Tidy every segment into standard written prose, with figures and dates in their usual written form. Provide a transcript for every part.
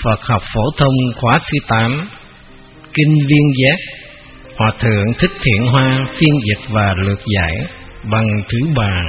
Phật học phổ thông khóa thứ 8, Kinh Viên Giác, Hòa Thượng Thích Thiện Hoa phiên dịch và lược giải bằng thứ ba.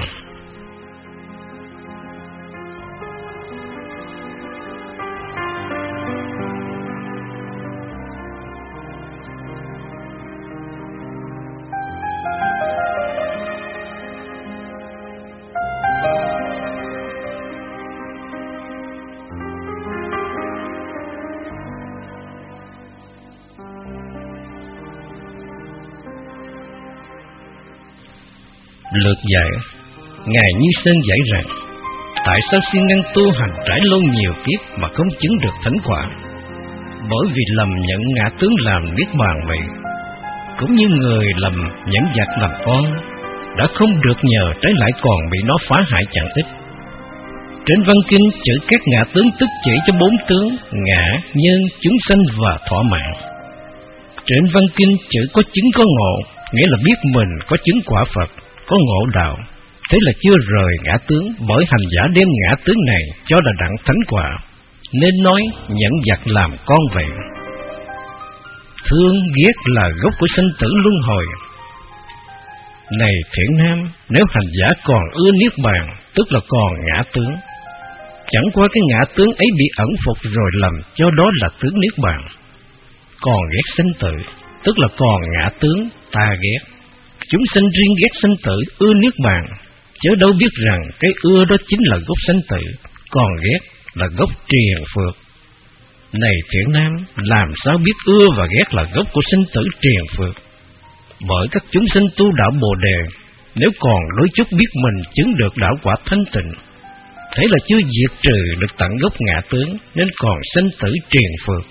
Lược giải. Ngài Như Sơn giải rằng: tại sao siêng năng tu hành trải lâu nhiều kiếp mà không chứng được thánh quả? Bởi vì lầm nhận ngã tướng làm niết bàn vậy. Cũng như người lầm nhận giặc làm con, đã không được nhờ, trái lại còn bị nó phá hại chẳng ít. Trên văn kinh chữ các ngã tướng tức chỉ cho 4 tướng: ngã, nhân, chúng sanh và thỏa mãn. Trên văn kinh chữ có chứng có ngộ, nghĩa là biết mình có chứng quả Phật, có ngộ đạo. Thế là chưa rời ngã tướng, bởi hành giả đem ngã tướng này cho là đặng thánh quả, nên nói nhận giặc làm con vậy. Thương ghét là gốc của sinh tử luân hồi. Này thiện nam, nếu hành giả còn ưa niết bàn, tức là còn ngã tướng. Chẳng qua cái ngã tướng ấy bị ẩn phục rồi lầm cho đó là tướng niết bàn. Còn ghét sinh tử, tức là còn ngã tướng ta ghét. Chúng sinh riêng ghét sinh tử, ưa niết bàn, chớ đâu biết rằng cái ưa đó chính là gốc sinh tử, còn ghét là gốc triền phược. Này thiện nam, làm sao biết ưa và ghét là gốc của sinh tử triền phược? Bởi các chúng sinh tu đạo Bồ Đề, nếu còn đôi chút biết mình chứng được đạo quả thanh tịnh, thế là chưa diệt trừ được tận gốc ngã tướng, nên còn sinh tử triền phược.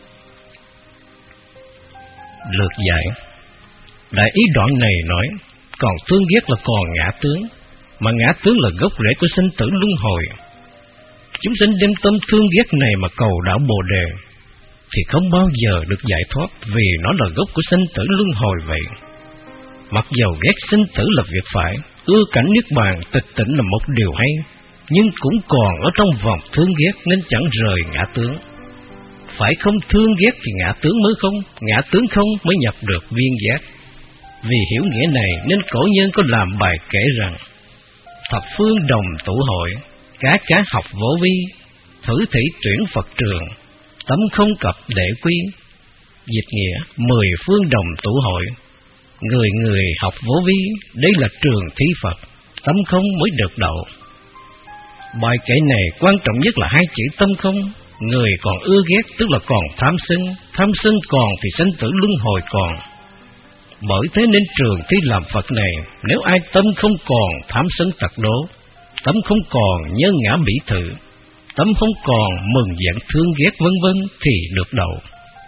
Lược giải. Đại ý đoạn này nói, còn thương ghét là còn ngã tướng, mà ngã tướng là gốc rễ của sinh tử luân hồi. Chúng sinh đem tâm thương ghét này mà cầu đạo Bồ Đề, thì không bao giờ được giải thoát, vì nó là gốc của sinh tử luân hồi vậy. Mặc dầu ghét sinh tử là việc phải, ưa cảnh niết bàn tịch tỉnh là một điều hay, nhưng cũng còn ở trong vòng thương ghét nên chẳng rời ngã tướng. Phải không thương ghét thì ngã tướng mới không, ngã tướng không mới nhập được viên giác. Vì hiểu nghĩa này nên cổ nhân có làm bài kể rằng: thập phương đồng tụ hội, cá học vô vi, thử thủy tuyển Phật trường, tấm không cập đệ quy. Dịch nghĩa: 10 phương đồng tụ hội, người người học vô vi, đây là trường thí Phật, tấm không mới được đậu. Bài kể này quan trọng nhất là hai chữ tâm không. Người còn ưa ghét tức là còn tham sân còn thì sinh tử luân hồi còn. Bởi thế nên trường thí làm Phật này, nếu ai tâm không còn tham sân tật đố, tâm không còn nhớ ngã bỉ thự, tâm không còn mừng giận thương ghét vân vân thì được đậu.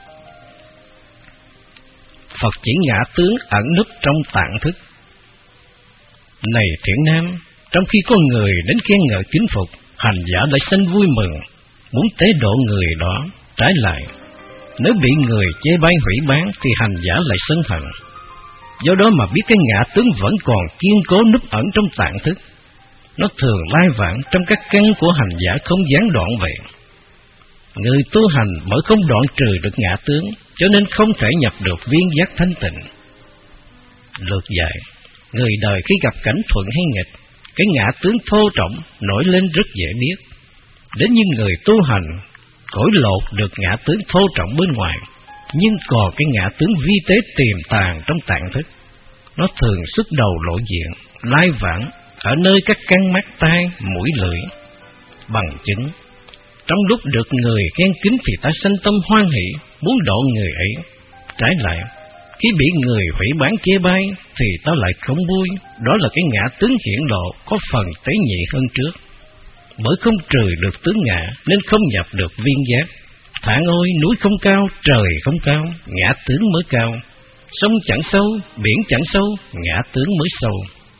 Phật chỉ ngã tướng ẩn núp trong tạng thức. Này thiện nam, trong khi có người đến khen ngợi kính phục, hành giả lại sanh vui mừng, muốn tế độ người đó. Trái lại, nếu bị người chê bai hủy bán thì hành giả lại sân hận. Do đó mà biết cái ngã tướng vẫn còn kiên cố núp ẩn trong tạng thức. Nó thường lai vãng trong các căn của hành giả không gián đoạn vậy. Người tu hành bởi không đoạn trừ được ngã tướng, cho nên không thể nhập được viên giác thanh tịnh. Lược giải. Người đời khi gặp cảnh thuận hay nghịch, cái ngã tướng thô trọng nổi lên rất dễ biết. Đến như người tu hành, cõi lột được ngã tướng thô trọng bên ngoài, nhưng còn cái ngã tướng vi tế tiềm tàng trong tạng thức. Nó thường xuất đầu lộ diện, lai vãng ở nơi các căn mắt, tai, mũi, lưỡi. Bằng chứng, trong lúc được người khen kính thì ta sanh tâm hoan hỷ, muốn độ người ấy. Trái lại, khi bị người hủy bán chê bai thì ta lại không vui. Đó là cái ngã tướng hiển lộ có phần tế nhị hơn trước. Bởi không trừ được tướng ngã nên không nhập được viên giác. Thản ôi, núi không cao, trời không cao, ngã tướng mới cao. Sông chẳng sâu, biển chẳng sâu, ngã tướng mới sâu.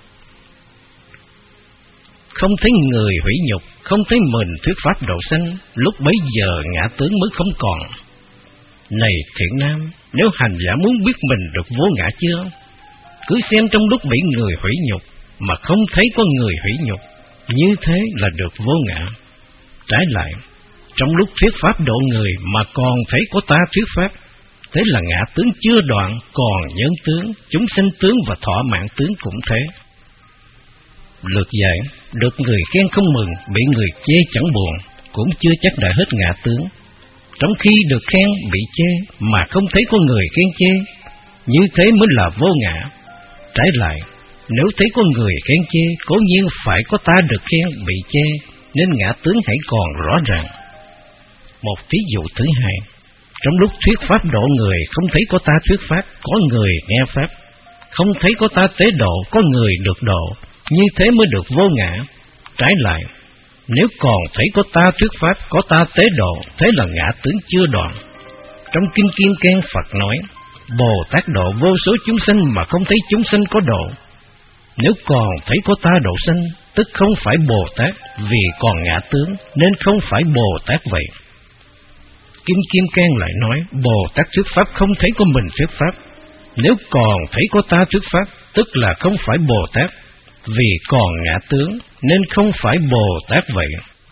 Không thấy người hủy nhục, không thấy mình thuyết pháp độ sanh, lúc bấy giờ ngã tướng mới không còn. Này thiện nam, nếu hành giả muốn biết mình được vô ngã chưa, cứ xem trong lúc bị người hủy nhục mà không thấy có người hủy nhục, như thế là được vô ngã. Trái lại, trong lúc thuyết pháp độ người mà còn thấy có ta thuyết pháp, thế là ngã tướng chưa đoạn, còn nhân tướng, chúng sanh tướng và thọ mạng tướng cũng thế. Lược dạy, được người khen không mừng, bị người chê chẳng buồn, cũng chưa chắc đã hết ngã tướng. Trong khi được khen bị chê mà không thấy có người khen chê, như thế mới là vô ngã. Trái lại, nếu thấy có người khen chê, cố nhiên phải có ta được khen bị chê, nên ngã tướng hãy còn rõ ràng. Một thí dụ thứ hai, trong lúc thuyết pháp độ người không thấy có ta thuyết pháp, có người nghe pháp, không thấy có ta tế độ, có người được độ, như thế mới được vô ngã. Trái lại, nếu còn thấy có ta thuyết pháp, có ta tế độ, thế là ngã tướng chưa đoạn. Trong Kinh Kim Cang Phật nói, Bồ Tát độ vô số chúng sanh mà không thấy chúng sanh có độ. Nếu còn thấy có ta độ sanh, tức không phải Bồ Tát, vì còn ngã tướng, nên không phải Bồ Tát vậy. Kinh Kim Cang lại nói, Bồ Tát thuyết pháp không thấy có mình thuyết pháp. Nếu còn thấy có ta thuyết pháp, tức là không phải Bồ Tát, vì còn ngã tướng, nên không phải Bồ Tát vậy.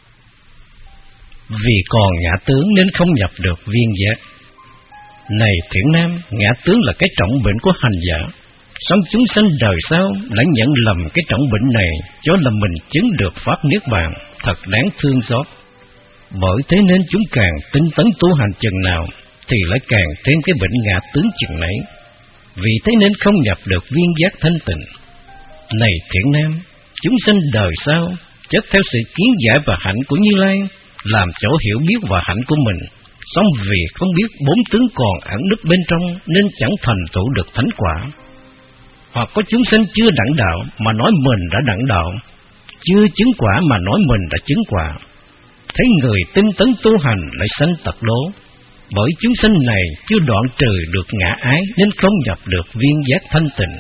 Vì còn ngã tướng nên không nhập được viên giác. Này thiện nam, ngã tướng là cái trọng bệnh của hành giả, song chúng sanh đời sau lại nhận lầm cái trọng bệnh này, cho là mình chứng được pháp niết bàn, thật đáng thương xót. Bởi thế nên chúng càng tinh tấn tu hành chừng nào, thì lại càng thêm cái bệnh ngã tướng chừng nấy. Vì thế nên không nhập được viên giác thanh tịnh. Này thiện nam, chúng sanh đời sau chấp theo sự kiến giải và hạnh của Như Lai, làm chỗ hiểu biết và hạnh của mình, song vì không biết bốn tướng còn ẩn núp bên trong nên chẳng thành tựu được thánh quả. Hoặc có chúng sanh chưa đẳng đạo mà nói mình đã đẳng đạo, chưa chứng quả mà nói mình đã chứng quả. Thấy người tinh tấn tu hành lại sanh tật đố, bởi chúng sanh này chưa đoạn trừ được ngã ái nên không nhập được viên giác thanh tịnh.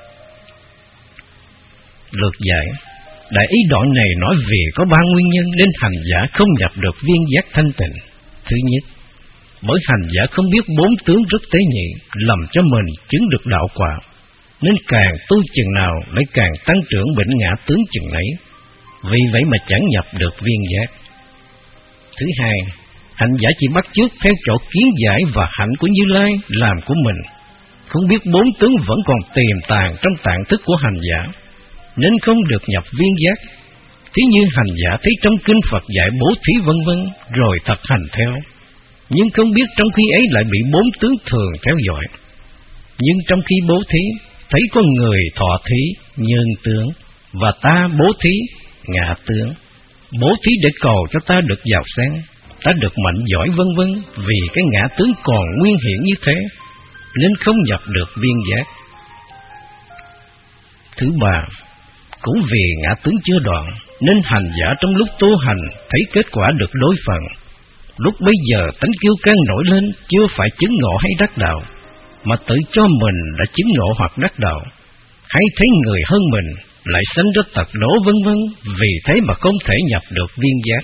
Lược giải, đại ý đoạn này nói về có ba nguyên nhân nên hành giả không nhập được viên giác thanh tịnh. Thứ nhất, bởi hành giả không biết bốn tướng rất tế nhị, lầm cho mình chứng được đạo quả, nên càng tu chừng nào lại càng tăng trưởng bệnh ngã tướng chừng nấy, vì vậy mà chẳng nhập được viên giác. Thứ hai, hành giả chỉ bắt chước theo chỗ kiến giải và hạnh của Như Lai làm của mình, không biết bốn tướng vẫn còn tiềm tàng trong tạng thức của hành giả, nên không được nhập viên giác. Thí như hành giả thấy trong kinh Phật dạy bố thí vân vân, rồi thật hành theo, nhưng không biết trong khi ấy lại bị bốn tướng thường theo dõi. Nhưng trong khi bố thí, thấy có người thọ thí nhân tướng, và ta bố thí ngã tướng. Bố thí để cầu cho ta được giàu sang, ta được mạnh giỏi vân vân, vì cái ngã tướng còn nguyên hiển như thế, nên không nhập được viên giác. Thứ ba, cũng vì ngã tướng chưa đoạn, nên hành giả trong lúc tu hành thấy kết quả được đối phần. Lúc bấy giờ tánh kiêu căng nổi lên, chưa phải chứng ngộ hay đắc đạo, mà tự cho mình đã chứng ngộ hoặc đắc đạo, hay thấy người hơn mình lại sanh ra tật đố vân vân, vì thế mà không thể nhập được viên giác.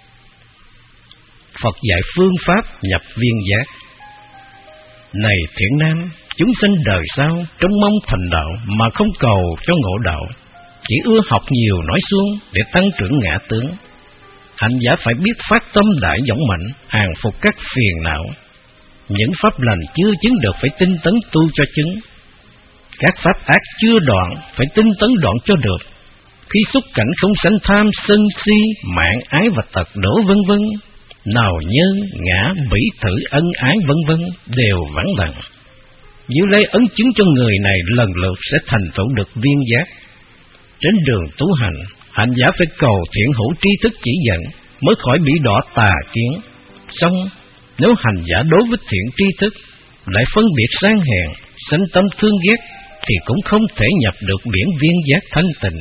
Phật dạy phương pháp nhập viên giác. Này thiện nam, chúng sanh đời sau trong mong thành đạo mà không cầu cho ngộ đạo, chỉ ưa học nhiều nói suông để tăng trưởng ngã tướng. Hành giả phải biết phát tâm đại dũng mạnh, hàng phục các phiền não. Những pháp lành chưa chứng được phải tinh tấn tu cho chứng. Các pháp ác chưa đoạn phải tinh tấn đoạn cho được. Khi xúc cảnh không sanh tham, sân si, mạng ái và tật đổ vân vân, nào nhân, ngã, bỉ thử, ân ái vân vân đều vắng lặng. Như Lai ấn chứng cho người này lần lượt sẽ thành tựu được viên giác. Trên đường tu hành, hành giả phải cầu thiện hữu tri thức chỉ dẫn mới khỏi bị đọa tà kiến. Song nếu hành giả đối với thiện tri thức lại phân biệt sang hèn, sanh tâm thương ghét, thì cũng không thể nhập được biển viên giác thanh tịnh.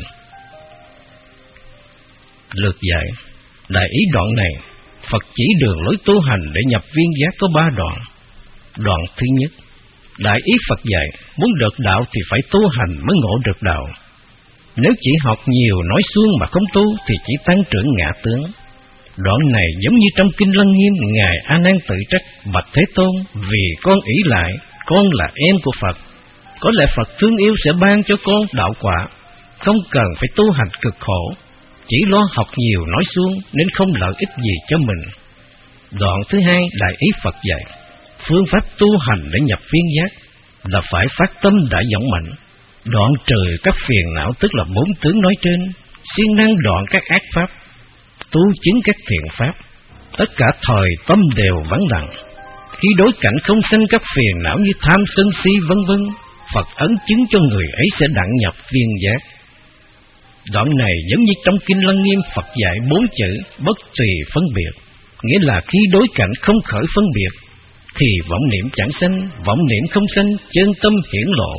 Lược dạy, đại ý đoạn này, Phật chỉ đường lối tu hành để nhập viên giác có ba đoạn. Đoạn thứ nhất, đại ý Phật dạy, muốn được đạo thì phải tu hành mới ngộ được đạo. Nếu chỉ học nhiều nói suông mà không tu thì chỉ tăng trưởng ngã tướng. Đoạn này giống như trong Kinh Lăng Nghiêm, Ngài A Nan tự trách: bạch Thế Tôn, vì con ỷ lại, con là em của Phật, có lẽ Phật thương yêu sẽ ban cho con đạo quả, không cần phải tu hành cực khổ, chỉ lo học nhiều nói suông nên không lợi ích gì cho mình. Đoạn thứ hai, đại ý Phật dạy, phương pháp tu hành để nhập viên giác là phải phát tâm đại vọng mạnh, đoạn trừ các phiền não, tức là 4 tướng nói trên, siêng năng đoạn các ác pháp, tu chứng các thiện pháp, tất cả thời tâm đều vắng lặng. Khi đối cảnh không sanh các phiền não như tham sân si vân vân, Phật ấn chứng cho người ấy sẽ đặng nhập viên giác. Đoạn này giống như trong Kinh Lăng Nghiêm Phật dạy 4 chữ bất tùy phân biệt, nghĩa là khi đối cảnh không khởi phân biệt, thì vọng niệm chẳng sanh, vọng niệm không sanh, chân tâm hiển lộ.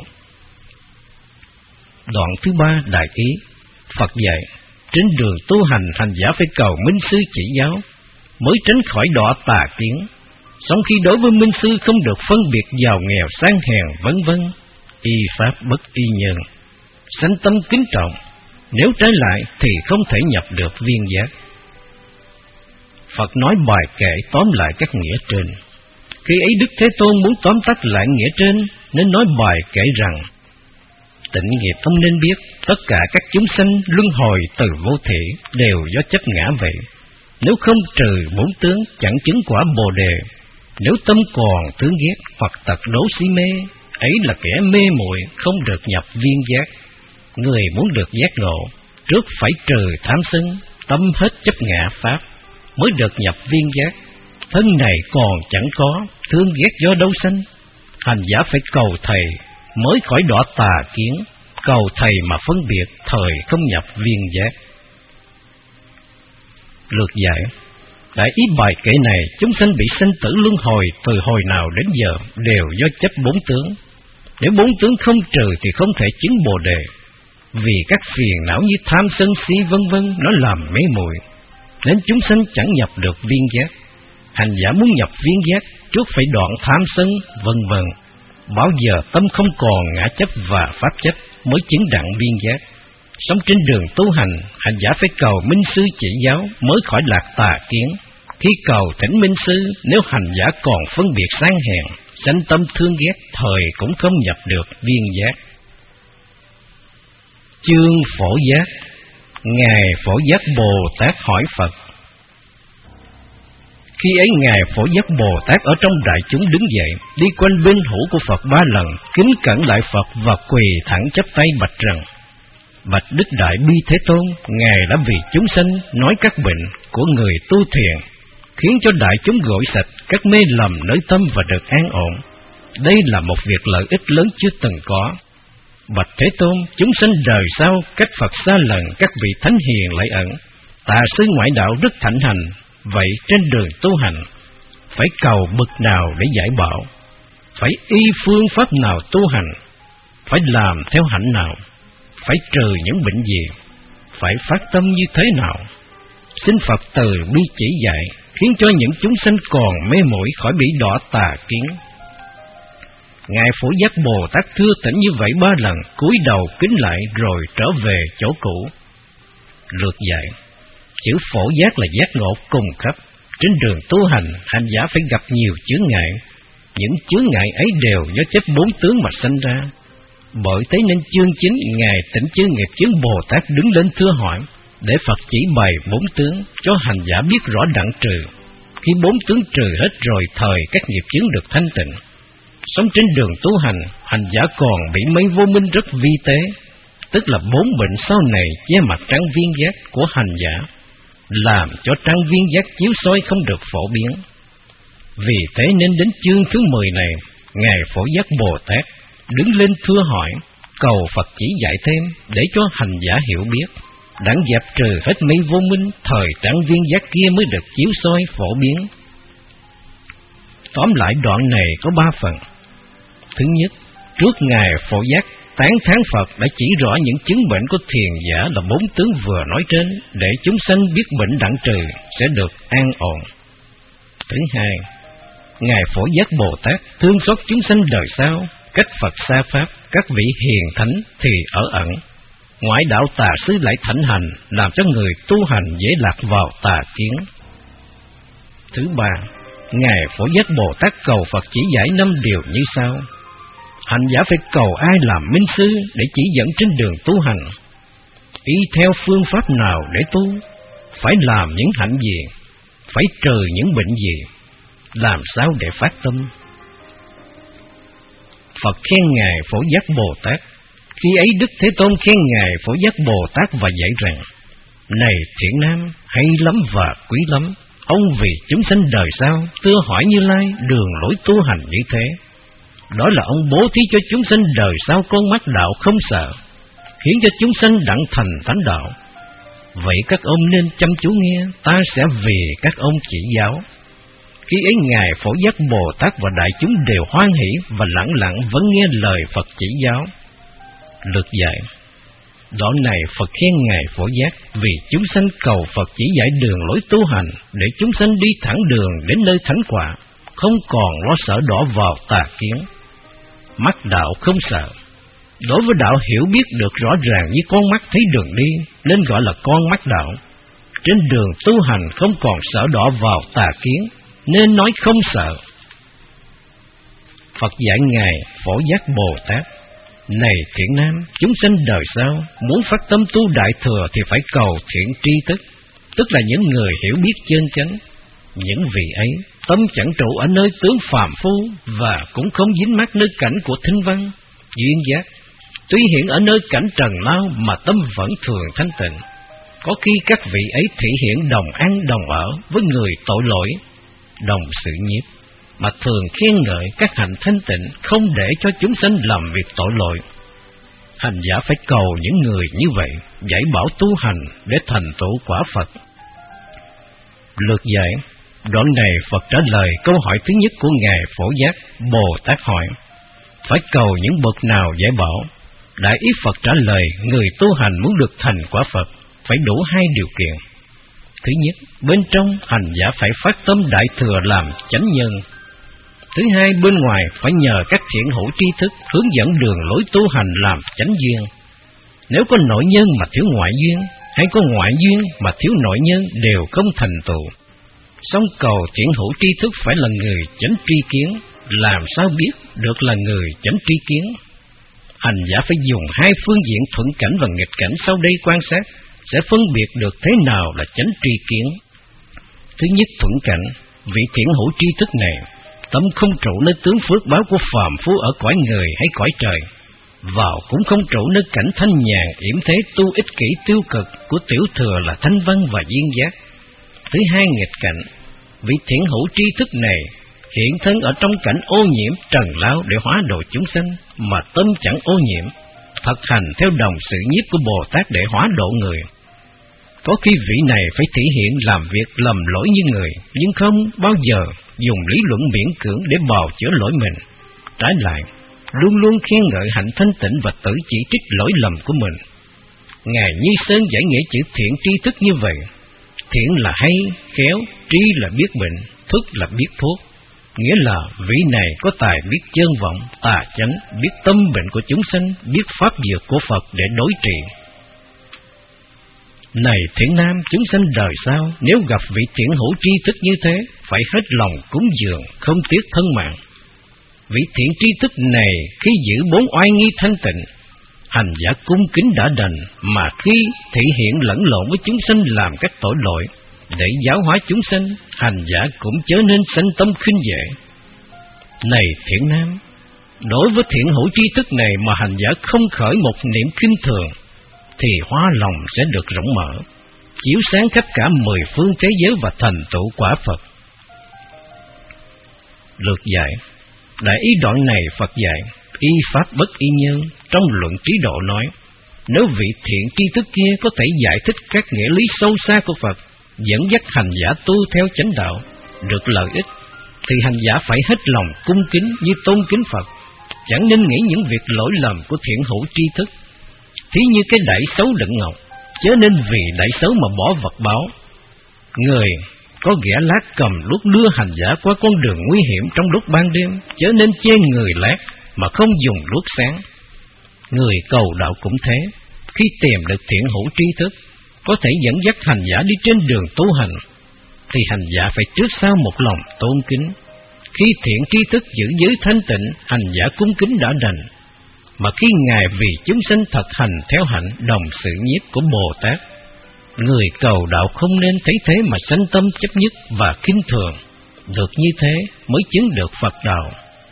Đoạn thứ ba, đại ý Phật dạy, trên đường tu hành, hành giả phải cầu minh sư chỉ giáo, mới tránh khỏi đọa tà kiến. Song khi đối với minh sư không được phân biệt giàu nghèo sang hèn vân vân, y pháp bất y nhân, sanh tâm kính trọng, nếu trái lại thì không thể nhập được viên giác. Phật nói bài kệ tóm lại các nghĩa trên. Khi ấy Đức Thế Tôn muốn tóm tắt lại nghĩa trên, nên nói bài kệ rằng: tịnh nghiệp ông nên biết, tất cả các chúng sanh luân hồi từ vô thể đều do chấp ngã vậy. Nếu không trừ 4 tướng, chẳng chứng quả Bồ đề. Nếu tâm còn thương ghét hoặc tật đố si mê, ấy là kẻ mê muội, không được nhập viên giác. Người muốn được giác ngộ, trước phải trừ tham sân, tâm hết chấp ngã pháp, mới được nhập viên giác. Thân này còn chẳng có, thương ghét do đâu sanh. Hành giả phải cầu thầy, mới khỏi đọa tà kiến. Cầu thầy mà phân biệt, thời không nhập viên giác. Lược giải, đại ý bài kệ này, chúng sanh bị sanh tử luân hồi từ hồi nào đến giờ đều do chấp 4 tướng. Nếu 4 tướng không trừ thì không thể chứng Bồ đề, vì các phiền não như tham sân si vân vân nó làm mê muội, nên chúng sanh chẳng nhập được viên giác. Hành giả muốn nhập viên giác, trước phải đoạn tham sân vân vân, bao giờ tâm không còn ngã chấp và pháp chấp, mới chứng đặng viên giác. Sống trên đường tu hành, hành giả phải cầu minh sư chỉ giáo, mới khỏi lạc tà kiến. Khi cầu thỉnh minh sư, nếu hành giả còn phân biệt sang hèn, sanh tâm thương ghét, thời cũng không nhập được viên giác. Chương Phổ Giác. Ngài Phổ Giác Bồ Tát hỏi Phật. Khi ấy Ngài Phổ Giác Bồ Tát ở trong đại chúng đứng dậy, đi quanh bên hữu của Phật 3 lần, kính cẩn lại Phật và quỳ thẳng chắp tay bạch rằng: bạch Đức Đại Bi Thế Tôn, Ngài đã vì chúng sanh nói các bệnh của người tu thiền, khiến cho đại chúng gội sạch các mê lầm nơi tâm và được an ổn. Đây là một việc lợi ích lớn chưa từng có. Bạch Thế Tôn, chúng sanh đời sau cách Phật xa lần, các vị thánh hiền lại ẩn, tà sư ngoại đạo rất thịnh hành. Vậy trên đường tu hành, phải cầu bậc nào để giải bảo? Phải y phương pháp nào tu hành? Phải làm theo hạnh nào? Phải trừ những bệnh gì? Phải phát tâm như thế nào? Xin Phật từ bi chỉ dạy, khiến cho những chúng sanh còn mê muội khỏi bị đọa tà kiến. Ngài Phổ Giác Bồ Tát thưa thỉnh như vậy 3 lần, cúi đầu kính lại rồi trở về chỗ cũ. Lược dạy, chữ phổ giác là giác ngộ cùng khắp. Trên đường tu hành, hành giả phải gặp nhiều chướng ngại. Những chướng ngại ấy đều do chấp 4 tướng mà sanh ra. Bởi thế nên chương 9, Ngài Tịnh Chư Nghiệp Chướng Bồ Tát đứng lên thưa hỏi, để Phật chỉ bày 4 tướng, cho hành giả biết rõ đặng trừ. Khi 4 tướng trừ hết rồi, thời các nghiệp chướng được thanh tịnh. Sống trên đường tu hành, hành giả còn bị mấy vô minh rất vi tế, tức là 4 bệnh sau này che mặt trang viên giác của hành giả, làm cho trang viên giác chiếu soi không được phổ biến. Vì thế nên đến chương thứ 10 này, Ngài Phổ Giác Bồ Tát đứng lên thưa hỏi, cầu Phật chỉ dạy thêm để cho hành giả hiểu biết, đặng dẹp trừ hết mấy vô minh, thời trang viên giác kia mới được chiếu soi phổ biến. Tóm lại đoạn này có 3 phần. Thứ nhất, trước Ngài Phổ Giác tán thán Phật đã chỉ rõ những chứng bệnh của thiền giả là 4 tướng vừa nói trên, để chúng sanh biết bệnh đặng trừ sẽ được an ổn. Thứ hai, Ngài Phổ Giác Bồ Tát thương xót chúng sanh đời sau, cách Phật xa pháp, các vị hiền thánh thì ở ẩn, ngoại đạo tà sư lại thịnh hành, làm cho người tu hành dễ lạc vào tà kiến. Thứ ba, Ngài Phổ Giác Bồ Tát cầu Phật chỉ giải 5 điều như sau. Hành giả phải cầu ai làm minh sư để chỉ dẫn trên đường tu hành, y theo phương pháp nào để tu, phải làm những hạnh gì, phải trừ những bệnh gì, làm sao để phát tâm? Phật khen Ngài Phổ Giác Bồ Tát. Khi ấy Đức Thế Tôn khen Ngài Phổ Giác Bồ Tát và dạy rằng: Này thiện nam, hay lắm và quý lắm, ông vì chúng sanh đời sau thưa hỏi Như Lai đường lối tu hành như thế. Đó là ông bố thí cho chúng sanh đời sau con mắt đạo không sợ, khiến cho chúng sanh đặng thành thánh đạo. Vậy các ông nên chăm chú nghe, ta sẽ vì các ông chỉ giáo. Khi ấy Ngài Phổ Giác Bồ Tát và đại chúng đều hoan hỷ và lặng lặng vẫn nghe lời Phật chỉ giáo. Lược dạy. Đoạn này Phật khen Ngài Phổ Giác vì chúng sanh cầu Phật chỉ dạy đường lối tu hành, để chúng sanh đi thẳng đường đến nơi thánh quả, không còn lo sợ đỏ vào tà kiến. Mắt đạo không sợ. Đối với đạo hiểu biết được rõ ràng như con mắt thấy đường đi, nên gọi là con mắt đạo. Trên đường tu hành không còn sợ đỏ vào tà kiến, nên nói không sợ. Phật dạy Ngài Phổ Giác Bồ Tát: Này thiện nam, chúng sanh đời sau muốn phát tâm tu đại thừa thì phải cầu thiện tri thức, tức là những người hiểu biết chân chánh. Những vị ấy tâm chẳng trụ ở nơi tướng phàm phu, và cũng không dính mắc nơi cảnh của thinh văn, duyên giác. Tuy hiện ở nơi cảnh trần lao mà tâm vẫn thường thanh tịnh. Có khi các vị ấy thể hiện đồng ăn đồng ở với người tội lỗi, đồng sự nhiếp, mà thường khen ngợi các hạnh thanh tịnh, không để cho chúng sanh làm việc tội lỗi. Hành giả phải cầu những người như vậy dạy bảo tu hành để thành tựu quả Phật. Lược dạy. Đoạn này Phật trả lời câu hỏi thứ nhất của Ngài Phổ Giác Bồ Tát hỏi: Phải cầu những bậc nào dạy bảo? Đại ý Phật trả lời: Người tu hành muốn được thành quả Phật phải đủ hai điều kiện. Thứ nhất, bên trong hành giả phải phát tâm đại thừa làm chánh nhân. Thứ hai, bên ngoài phải nhờ các thiện hữu tri thức hướng dẫn đường lối tu hành làm chánh duyên. Nếu có nội nhân mà thiếu ngoại duyên, hay có ngoại duyên mà thiếu nội nhân, đều không thành tựu. Song cầu thiện hữu tri thức phải là người chánh tri kiến, làm sao biết được là người chánh tri kiến? Hành giả phải dùng hai phương diện thuận cảnh và nghịch cảnh sau đây quan sát, sẽ phân biệt được thế nào là chánh tri kiến. Thứ nhất, thuận cảnh. Vị thiện hữu tri thức này tâm không trụ nơi tướng phước báo của phàm phu ở cõi người hay cõi trời, vào cũng không trụ nơi cảnh thanh nhàn yểm thế tu ích kỷ tiêu cực của tiểu thừa là thanh văn và duyên giác. Thứ hai, nghịch cảnh. Vị thiện hữu tri thức này hiện thân ở trong cảnh ô nhiễm trần lao để hóa độ chúng sanh, mà tâm chẳng ô nhiễm, thực hành theo đồng sự nhiếp của Bồ Tát để hóa độ người. Có khi vị này phải thể hiện làm việc lầm lỗi như người, nhưng không bao giờ dùng lý luận miễn cưỡng để bào chữa lỗi mình. Trái lại, luôn luôn khen ngợi hạnh thanh tịnh và tự chỉ trích lỗi lầm của mình. Ngài Như Sơn giải nghĩa chữ thiện tri thức như vậy: thiện là hay, khéo, tri là biết bệnh, thức là biết thuốc. Nghĩa là vị này có tài biết chân vọng, tà chánh, biết tâm bệnh của chúng sanh, biết pháp dược của Phật để đối trị. Này thiện nam, chúng sanh đời sau nếu gặp vị thiện hữu tri thức như thế, phải hết lòng cúng dường, không tiếc thân mạng. Vị thiện tri thức này khi giữ bốn oai nghi thanh tịnh, hành giả cung kính đã đành, mà khi thể hiện lẫn lộn với chúng sanh làm các tội lỗi để giáo hóa chúng sanh, hành giả cũng chớ nên sanh tâm khinh dễ. Này thiện nam, đối với thiện hữu tri thức này mà hành giả không khởi một niệm khinh thường, thì hóa lòng sẽ được rộng mở, chiếu sáng khắp cả 10 phương thế giới và thành tựu quả Phật. Lược dạy. Đại ý đoạn này Phật dạy: y pháp bất y nhân. Trong luận trí độ nói, nếu vị thiện tri thức kia có thể giải thích các nghĩa lý sâu xa của Phật, dẫn dắt hành giả tu theo chánh đạo, được lợi ích, thì hành giả phải hết lòng cung kính như tôn kính Phật, chẳng nên nghĩ những việc lỗi lầm của thiện hữu tri thức. Thí như cái đẩy xấu đựng ngọc, chớ nên vì đẩy xấu mà bỏ vật báo. Người có ghẻ lát cầm đuốc đưa hành giả qua con đường nguy hiểm trong lúc ban đêm, chớ nên chê người lát mà không dùng đuốc sáng. Người cầu đạo cũng thế, khi tìm được thiện hữu tri thức, có thể dẫn dắt hành giả đi trên đường tu hành, thì hành giả phải trước sau một lòng tôn kính. Khi thiện tri thức giữ giới thanh tịnh, hành giả cung kính đã đành, mà khi Ngài vì chúng sanh thực hành theo hạnh đồng sự nhiếp của Bồ Tát, Người cầu đạo không nên thấy thế mà sanh tâm chấp nhất và khinh thường, được như thế mới chứng được Phật đạo.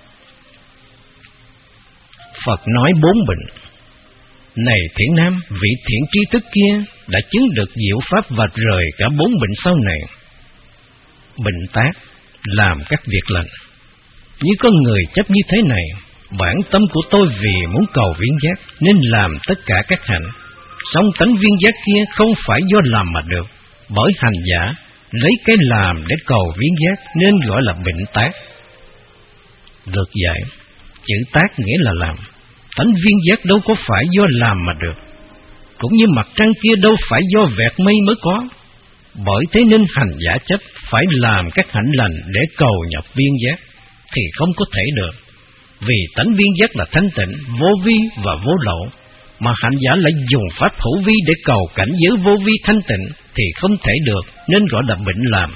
Phật nói 4 bệnh. Này thiện nam, vị thiện tri thức kia đã chứng được diệu pháp và rời cả 4 bệnh sau này. Bệnh tác, làm các việc lành. Như có người chấp như thế này, bản tâm của tôi vì muốn cầu viễn giác nên làm tất cả các hạnh, song tánh viễn giác kia không phải do làm mà được, bởi hành giả lấy cái làm để cầu viễn giác nên gọi là bệnh tác. Được giải, chữ tác nghĩa là làm, tánh viễn giác đâu có phải do làm mà được, cũng như mặt trăng kia đâu phải do vẹt mây mới có. Bởi thế nên hành giả chấp phải làm các hạnh lành để cầu nhập viên giác thì không có thể được, vì tánh viên giác là thanh tịnh, vô vi và vô lậu, mà hành giả lại dùng pháp hữu vi để cầu cảnh giới vô vi thanh tịnh thì không thể được, nên gọi là bệnh làm.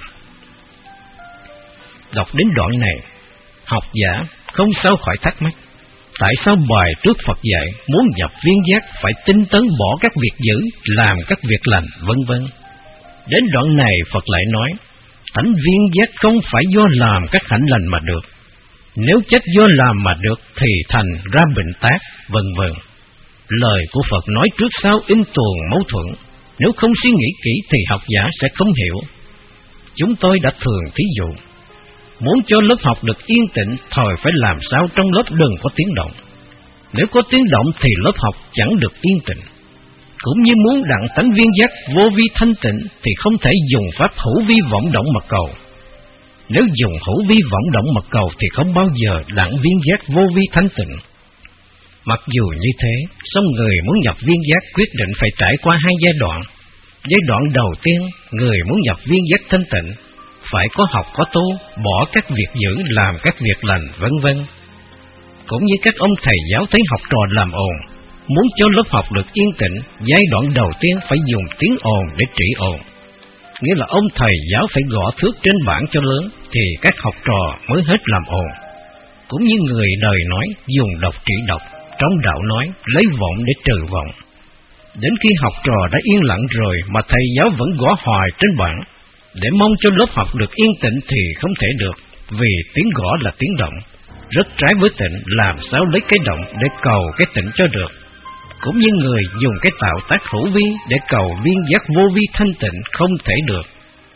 Đọc đến đoạn này, học giả không sao khỏi thắc mắc, tại sao bài trước Phật dạy muốn nhập viên giác phải tinh tấn bỏ các việc dữ, làm các việc lành, vân vân. Đến đoạn này Phật lại nói, tánh viên giác không phải do làm các hạnh lành mà được, nếu chết do làm mà được thì thành ra bệnh tác, vân vân. Lời của Phật nói trước sau in tuồng mâu thuẫn, nếu không suy nghĩ kỹ thì học giả sẽ không hiểu. Chúng tôi đã thường thí dụ, muốn cho lớp học được yên tĩnh, thời phải làm sao trong lớp đừng có tiếng động. Nếu có tiếng động thì lớp học chẳng được yên tĩnh. Cũng như muốn đặng tánh viên giác vô vi thanh tịnh thì không thể dùng pháp hữu vi vọng động mà cầu. Nếu dùng hữu vi vọng động mà cầu thì không bao giờ đặng viên giác vô vi thanh tịnh. Mặc dù như thế, song người muốn nhập viên giác quyết định phải trải qua 2 giai đoạn. Giai đoạn đầu tiên, người muốn nhập viên giác thanh tịnh phải có học có tu, bỏ các việc dữ, làm các việc lành, vân vân. Cũng như các ông thầy giáo thấy học trò làm ồn, muốn cho lớp học được yên tĩnh, giai đoạn đầu tiên phải dùng tiếng ồn để trị ồn. Nghĩa là ông thầy giáo phải gõ thước trên bảng cho lớn thì các học trò mới hết làm ồn. Cũng như người đời nói dùng độc trị độc, trong đạo nói lấy vọng để trừ vọng. Đến khi học trò đã yên lặng rồi mà thầy giáo vẫn gõ hoài trên bảng để mong cho lớp học được yên tĩnh thì không thể được, vì tiếng gõ là tiếng động, rất trái với tịnh, làm sao lấy cái động để cầu cái tịnh cho được. Cũng như người dùng cái tạo tác hữu vi để cầu viên giác vô vi thanh tịnh không thể được.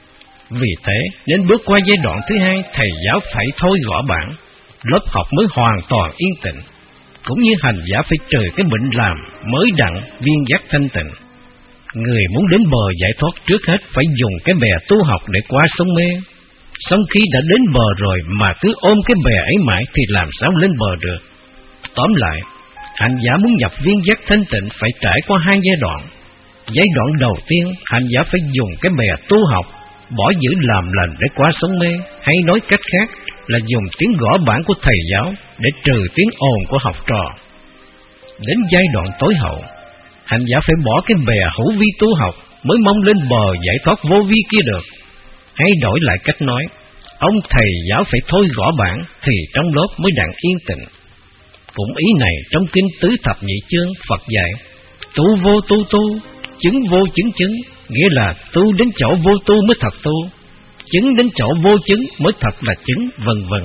Vì thế nên bước qua giai đoạn thứ 2, thầy giáo phải thôi gõ bảng, lớp học mới hoàn toàn yên tĩnh. Cũng như hành giả phải trừ cái bệnh làm mới đặng viên giác thanh tịnh. Người muốn đến bờ giải thoát trước hết phải dùng cái bè tu học để qua sông mê. Xong khi đã đến bờ rồi mà cứ ôm cái bè ấy mãi thì làm sao lên bờ được. Tóm lại, hành giả muốn nhập viên giác thanh tịnh phải trải qua 2 giai đoạn. Giai đoạn đầu tiên, hành giả phải dùng cái bè tu học, bỏ giữ làm lành để qua sông mê, hay nói cách khác là dùng tiếng gõ bảng của thầy giáo để trừ tiếng ồn của học trò. Đến giai đoạn tối hậu, hành giả phải bỏ cái bè hữu vi tu học mới mong lên bờ giải thoát vô vi kia được. Hay đổi lại cách nói, ông thầy giáo phải thôi gõ bảng thì trong lớp mới đặng yên tĩnh. Cũng ý này trong kinh Tứ Thập Nhị Chương Phật dạy, tu vô tu tu, chứng vô chứng chứng, nghĩa là tu đến chỗ vô tu mới thật tu, chứng đến chỗ vô chứng mới thật là chứng, vân vân.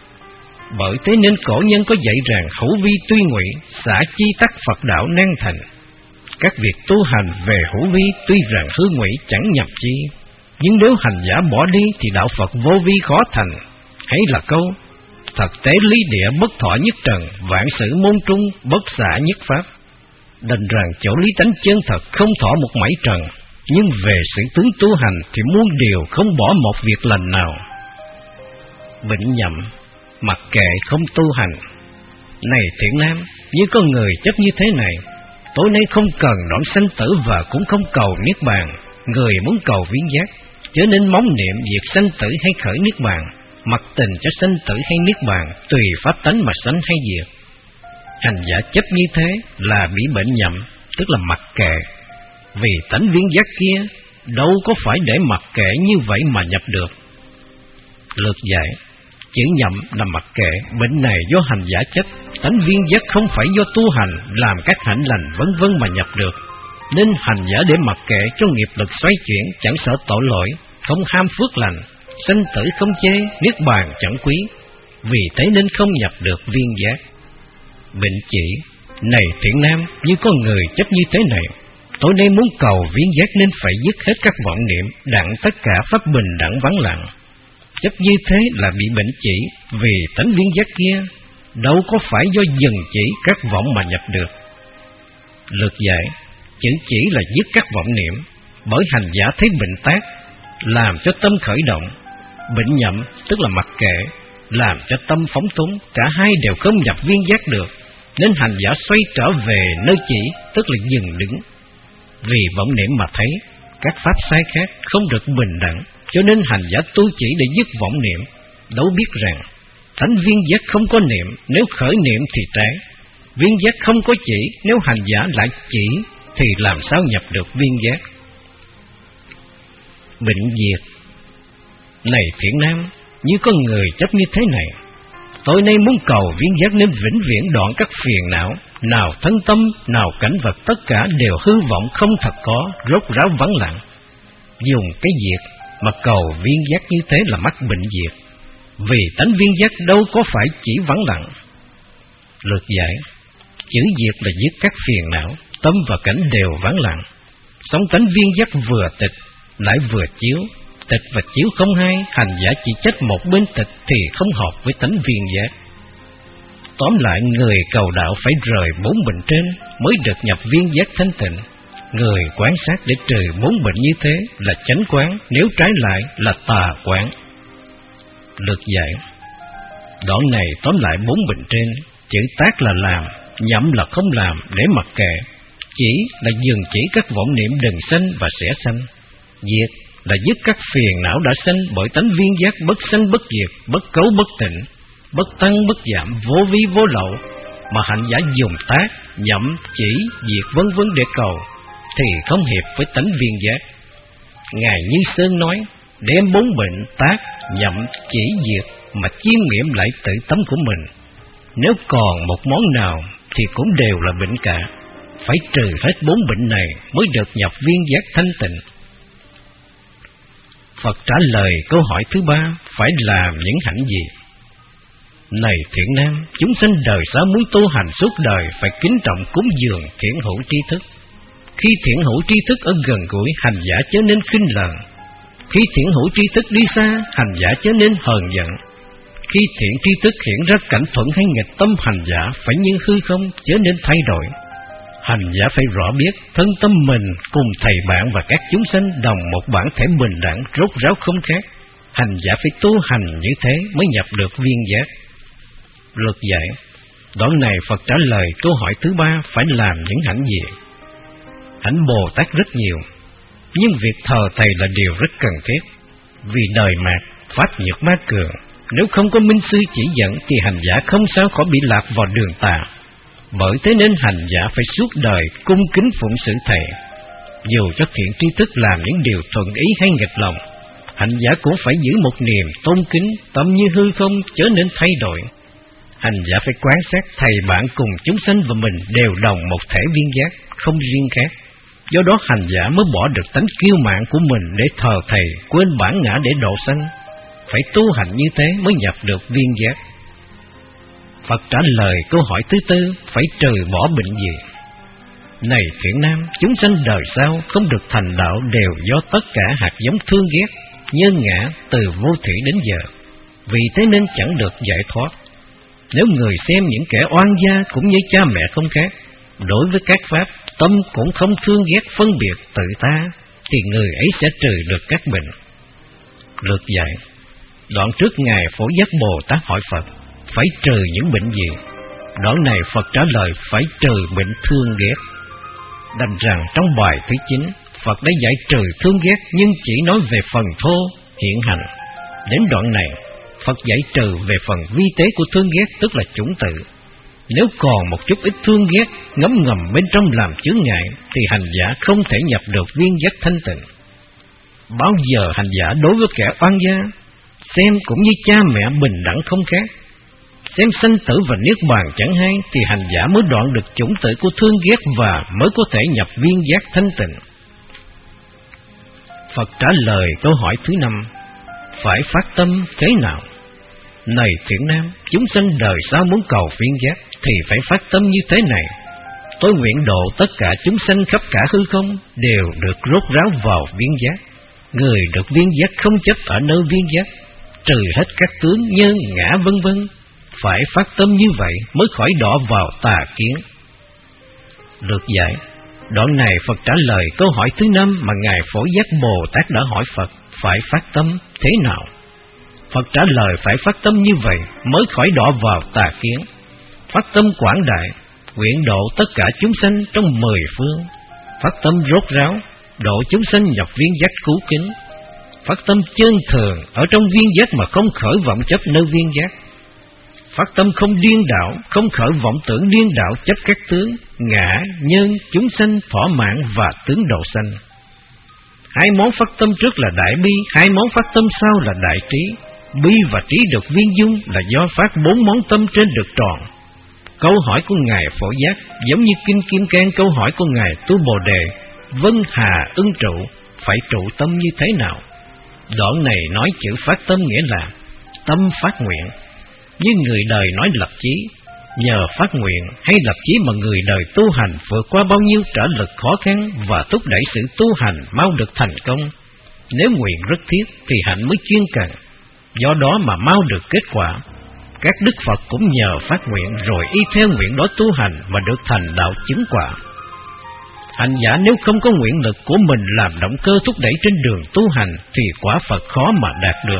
Bởi thế nên cổ nhân có dạy rằng hữu vi tuy ngụy, xả chi tắc Phật đạo nan thành. Các việc tu hành về hữu vi tuy rằng hư ngụy chẳng nhập chi, nhưng nếu hành giả bỏ đi thì đạo Phật vô vi khó thành. Hay là câu thật tế lý địa bất thọ nhất trần, vạn sự môn trung bất xả nhất pháp. Đành rằng chỗ lý tánh chân thật không thọ một mảy trần, nhưng về sự tướng tu hành thì muôn điều không bỏ một việc lành nào. Bệnh nhậm, mặc kệ không tu hành. Này thiện nam, như có người chấp như thế này, tối nay không cần đoạn sanh tử và cũng không cầu niết bàn. Người muốn cầu viễn giác, cho nên mong niệm việc sanh tử hay khởi niết bàn, mặc tình cho sanh tử hay niết bàn, tùy pháp tánh mà sanh hay diệt. Hành giả chấp như thế là bị bệnh nhậm, tức là mặc kệ. Vì tánh viễn giác kia đâu có phải để mặc kệ như vậy mà nhập được. Lược giải, chữ nhậm là mặc kệ, bệnh này do hành giả chấp, tánh viễn giác không phải do tu hành, làm các hạnh lành vân vân mà nhập được. nên hành giả để mặc kệ cho nghiệp lực xoay chuyển, chẳng sợ tội lỗi, không ham phước lành, sanh tử không chê, niết bàn chẳng quý, vì thế nên không nhập được viên giác. Bệnh chỉ: này thiện nam, như có người chấp như thế này, tối nay muốn cầu viên giác nên phải dứt hết các vọng niệm, đặng tất cả pháp bình đẳng vắng lặng. Chấp như thế là bị bệnh chỉ, vì tánh viên giác kia đâu có phải do dừng chỉ các vọng mà nhập được. Lược giải: chữ chỉ là dứt các vọng niệm, bởi hành giả thấy bệnh tác, làm cho tâm khởi động; bệnh nhậm tức là mặc kệ, làm cho tâm phóng túng, cả hai đều không nhập viên giác được, nên hành giả xoay trở về nơi chỉ, tức là dừng đứng. Vì vọng niệm mà thấy các pháp sai khác không được bình đẳng, cho nên hành giả tu chỉ để dứt vọng niệm, đâu biết rằng thánh viên giác không có niệm, nếu khởi niệm thì trái; viên giác không có chỉ, nếu hành giả lại chỉ thì làm sao nhập được viên giác. Bệnh diệt: này thiện nam, như có người chấp như thế này, tối nay muốn cầu viên giác nên vĩnh viễn đoạn các phiền não, nào thân tâm, nào cảnh vật, tất cả đều hư vọng không thật có, rốt ráo vắng lặng. Dùng cái diệt mà cầu viên giác như thế là mắc bệnh diệt, vì tánh viên giác đâu có phải chỉ vắng lặng. Lược giải: chữ diệt là dứt các phiền não, tâm và cảnh đều vắng lặng. Song tánh viên giác vừa tịch lại vừa chiếu, tịch và chiếu không hai, hành giả chỉ trách một bên tịch thì không hợp với tánh viên giác. Tóm lại, người cầu đạo phải rời bốn bệnh trên mới được nhập viên giác thanh tịnh. Người quán sát để trừ bốn bệnh như thế là chánh quán, nếu trái lại là tà quán. Lược giải: đoạn này tóm lại bốn bệnh trên, chữ tác là làm, nhậm là không làm để mặc kệ, chỉ là dừng chỉ các vọng niệm đừng sanh và sẽ sanh, diệt là dứt các phiền não đã sanh bởi tánh viên giác bất sanh bất diệt, bất cấu bất tịnh, bất tăng bất giảm, vô vi vô lậu, mà hành giả dùng tác, nhậm, chỉ, diệt vân vân để cầu thì không hiệp với tánh viên giác. Ngài Như Sơn nói, đem bốn bệnh tác, nhậm, chỉ, diệt mà chiêm nghiệm lại tự tánh của mình, nếu còn một món nào thì cũng đều là bệnh cả, phải trừ hết bốn bệnh này mới được nhập viên giác thanh tịnh. Phật trả lời câu hỏi thứ ba: phải làm những hạnh gì? Này thiện nam, chúng sanh đời sau muốn tu hành suốt đời phải kính trọng cúng dường thiện hữu tri thức. Khi thiện hữu tri thức ở gần gũi, hành giả chớ nên khinh lờn; khi thiện hữu tri thức đi xa, hành giả chớ nên hờn giận. Khi thiện tri thức hiện ra cảnh thuận hay nghịch, tâm hành giả phải như hư không, chớ nên thay đổi. Hành giả phải rõ biết thân tâm mình cùng thầy bạn và các chúng sanh đồng một bản thể bình đẳng, rốt ráo không khác. Hành giả phải tu hành như thế mới nhập được viên giác. Lược giải: đoạn này Phật trả lời câu hỏi thứ ba: phải làm những hạnh gì? Hạnh Bồ Tát rất nhiều, nhưng việc thờ thầy là điều rất cần thiết. Vì đời mạt pháp nhược ma cường, nếu không có minh sư chỉ dẫn thì hành giả không sao khỏi bị lạc vào đường tà. Bởi thế nên hành giả phải suốt đời cung kính phụng sự thầy. Dù cho thiện tri thức làm những điều thuận ý hay nghịch lòng, hành giả cũng phải giữ một niềm tôn kính, tâm như hư không, chớ nên thay đổi. Hành giả phải quán sát thầy bạn cùng chúng sanh và mình đều đồng một thể viên giác, không riêng khác. Do đó hành giả mới bỏ được tánh kiêu mạn của mình để thờ thầy, quên bản ngã để độ sanh. Phải tu hành như thế mới nhập được viên giác. Phật trả lời câu hỏi thứ tư: phải trừ bỏ bệnh gì? Này thiện nam, chúng sanh đời sau không được thành đạo đều do tất cả hạt giống thương ghét, nhân ngã từ vô thủy đến giờ, vì thế nên chẳng được giải thoát. Nếu người xem những kẻ oan gia cũng như cha mẹ không khác, đối với các pháp tâm cũng không thương ghét phân biệt tự ta, thì người ấy sẽ trừ được các bệnh. Lược giải: đoạn trước Ngài Phổ Giác Bồ Tát hỏi Phật phải trừ những bệnh gì? Đoạn này Phật trả lời phải trừ bệnh thương ghét. Đành rằng trong bài thứ 9, Phật đã giải trừ thương ghét nhưng chỉ nói về phần thô, hiện hành. Đến đoạn này, Phật giải trừ về phần vi tế của thương ghét, tức là chủng tự. Nếu còn một chút ít thương ghét ngấm ngầm bên trong làm chướng ngại, thì hành giả không thể nhập được viên giác thanh tịnh. Bao giờ hành giả đối với kẻ oan gia, xem cũng như cha mẹ bình đẳng không khác. xem sanh tử và niết bàn chẳng hay, thì hành giả mới đoạn được chủng tử của thương ghét và mới có thể nhập viên giác thanh tịnh. Phật trả lời câu hỏi thứ 5: phải phát tâm thế nào? Này thiện nam, chúng sanh đời sau muốn cầu viên giác thì phải phát tâm như thế này: tôi nguyện độ tất cả chúng sanh khắp cả hư không đều được rốt ráo vào viên giác. Người được viên giác không chấp ở nơi viên giác, trừ hết các tướng nhân ngã vân vân. Phải phát tâm như vậy mới khỏi đọa vào tà kiến. Được giải. Đoạn này Phật trả lời câu hỏi thứ 5 mà Ngài Phổ Giác Bồ Tát đã hỏi Phật: phải phát tâm thế nào? Phật trả lời phải phát tâm như vậy mới khỏi đọa vào tà kiến. Phát tâm quảng đại, nguyện độ tất cả chúng sanh trong 10 phương. Phát tâm rốt ráo, độ chúng sanh nhập viên giác cứu kính. Phát tâm chân thường, ở trong viên giác mà không khởi vọng chấp nơi viên giác. Phát tâm không điên đảo, không khởi vọng tưởng điên đảo chấp các tướng ngã, nhân, chúng sanh, thỏa mãn và tướng độ sanh. 2 món phát tâm trước là đại bi, 2 món phát tâm sau là đại trí. Bi và trí được viên dung là do phát 4 món tâm trên được tròn. Câu hỏi của Ngài Phổ Giác giống như Kinh Kim Cang câu hỏi của Ngài Tu Bồ Đề: vân hà ưng trụ, phải trụ tâm như thế nào? Đoạn này nói chữ phát tâm nghĩa là tâm phát nguyện. Như người đời nói lập chí, nhờ phát nguyện hay lập chí mà người đời tu hành vượt qua bao nhiêu trở lực khó khăn và thúc đẩy sự tu hành mau được thành công. Nếu nguyện rất thiết thì hạnh mới chuyên cần, do đó mà mau được kết quả. Các đức Phật cũng nhờ phát nguyện rồi y theo nguyện đó tu hành mà được thành đạo chứng quả. Hành giả nếu không có nguyện lực của mình làm động cơ thúc đẩy trên đường tu hành thì quả Phật khó mà đạt được.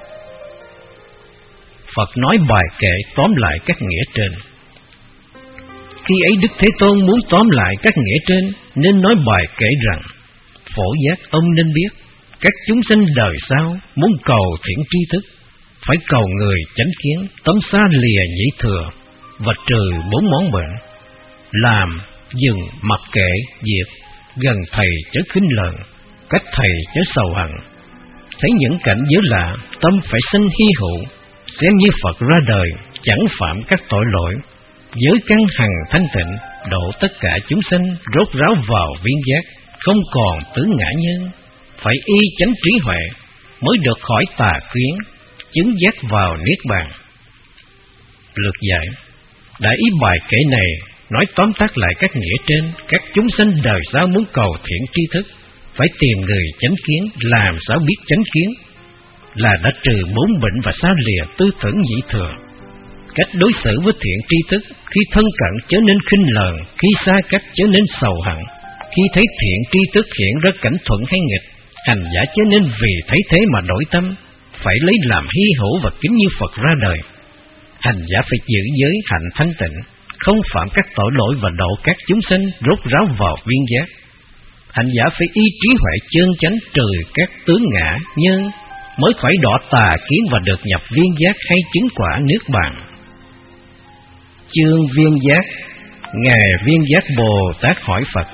Phật nói bài kệ tóm lại các nghĩa trên. Khi ấy Đức Thế Tôn muốn tóm lại các nghĩa trên nên nói bài kệ rằng: Phổ Giác ông nên biết, các chúng sanh đời sau muốn cầu thiện tri thức, phải cầu người chánh kiến, tấm xa lìa nhĩ thừa và trừ 4 món bệnh. Làm, dừng, mặc kệ, diệt, gần thầy chớ khinh lợn, cách thầy chớ sầu hận. Thấy những cảnh giới lạ, tâm phải sinh hy hữu, xem như Phật ra đời, chẳng phạm các tội lỗi, giới căn hằng thanh tịnh, độ tất cả chúng sanh rốt ráo vào viên giác, không còn tướng ngã nhân. Phải y chánh trí huệ mới được khỏi tà kiến, chứng giác vào niết bàn. Lược giải. Đại ý bài kệ này nói tóm tắt lại các nghĩa trên. Các chúng sanh đời sau muốn cầu thiện tri thức, phải tìm người chánh kiến. Làm sao biết chánh kiến? Là đã trừ 4 bệnh và xa lìa tư tưởng nhĩ thừa. Cách đối xử với thiện tri thức: khi thân cận chớ nên khinh lờn, khi xa cách chớ nên sầu hận. Khi thấy thiện tri thức hiện ra cảnh thuận hay nghịch, hành giả chớ nên vì thấy thế mà đổi tâm, phải lấy làm hy hữu và kính như Phật ra đời. Hành giả phải giữ giới hạnh thanh tịnh, không phạm các tội lỗi và độ các chúng sanh rốt ráo vào viên giác. Hành giả phải y trí huệ chân chánh, trừ các tướng ngã nhân, mới khỏi đọa tà kiến và được nhập viên giác hay chứng quả niết bàn. Chương viên giác. Ngài Viên Giác Bồ Tát hỏi Phật.